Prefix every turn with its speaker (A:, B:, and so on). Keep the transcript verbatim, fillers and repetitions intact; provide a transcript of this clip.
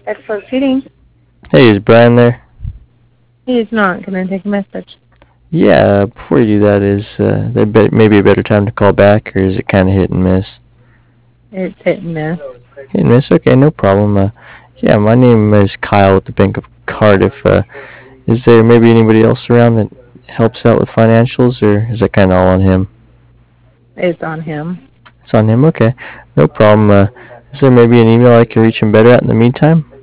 A: Excellent seating.
B: Hey, is Brian there?
A: He is not. Can I take a message?
B: Yeah, before you do that, is uh, there be- maybe a better time to call back, or is it kind of hit and miss?
A: It's hit and miss.
B: Hit and miss, okay, no problem. Uh, yeah, my name is Kyle with the Bank of Cardiff. Uh, is there maybe anybody else around that helps out with financials, or is that kind of all on him?
A: It's on him.
B: It's on him, okay. No problem. Uh, is there maybe an email I can reach him better at in the meantime?